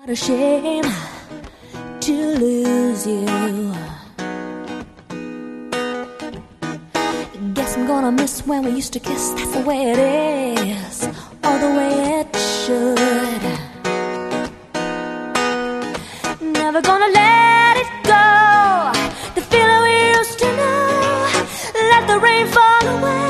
What a shame to lose you. Guess I'm gonna miss when we used to kiss. That's the way it is, or the way it should. Never gonna let it go, the feeling we used to know. Let the rain fall away.